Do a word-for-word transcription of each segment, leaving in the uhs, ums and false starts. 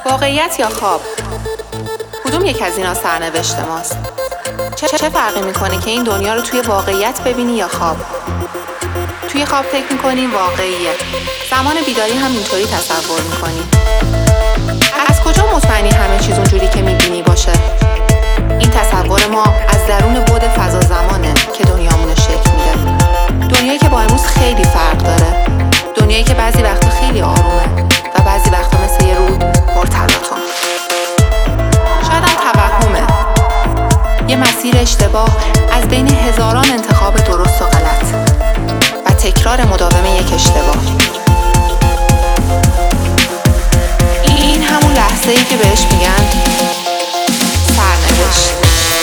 واقعیت یا خواب؟ کدوم یک از اینا سرنوشت ماست؟ چه چه فرقی میکنه که این دنیا رو توی واقعیت ببینی یا خواب؟ توی خواب فکر میکنیم واقعیه. زمان بیداری هم اینطوری تصور میکنیم. از کجا مطمئنی همه چیز اونجوری که میبینی باشه؟ این تصور ما از درون بعد فضا زمانه که دنیامونو شکل میده. دنیایی که با امروز خیلی فرق داره. دنیایی که بعضی وقتا خیلی آرومه و بعضی وقتا مثل یه رود مرتبطون. شاید هم توهمه، یه مسیر اشتباه از بین هزاران انتخاب درست و غلط و تکرار مداوم یک اشتباه. این همون لحظه‌ای که بهش میگن سرنوشت.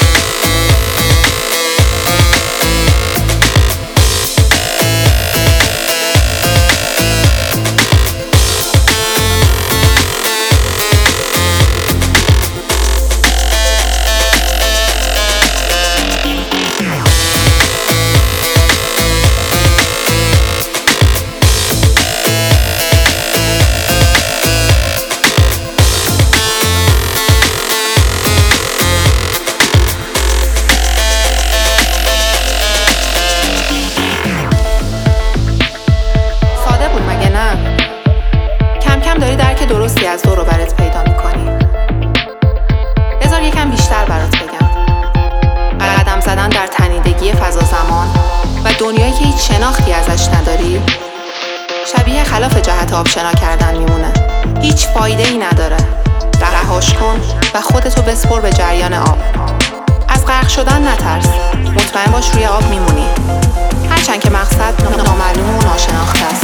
درستی از دور و برت پیدا میکنی. بذار یکم بیشتر برات بگم. قدم زدن در تنیدگی فضا زمان و دنیایی که هیچ شناختی ازش نداری شبیه خلاف جهت آبشنا کردن میمونه. هیچ فایده ای نداره. رهاش کن و خودتو بسپر به جریان آب. از غرق شدن نترس. مطمئن باش روی آب میمونی. هرچند که مقصد نامعلوم و ناشناخته است.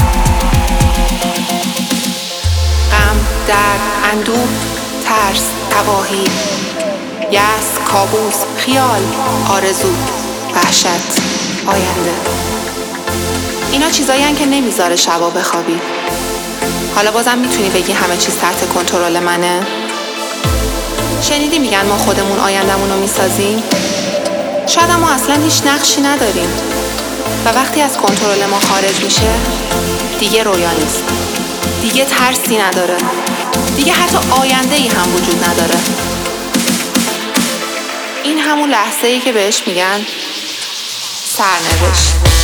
غم، درد، اندوه، ترس، تباهی، یأس، کابوس، خیال، آرزو، وحشت، آینده. اینا چیزایی هن که نمیذاره شبا بخوابی. حالا بازم میتونی بگی همه چیز تحت کنترل منه؟ شنیدی میگن ما خودمون آیندمون رو میسازیم؟ شاید ما اصلا هیچ نقشی نداریم و وقتی از کنترل ما خارج میشه دیگه رویا نیست. دیگه ترسی نداره. دیگه حتی آینده‌ای هم وجود نداره. این همون لحظه‌ای که بهش میگن سرنوشت.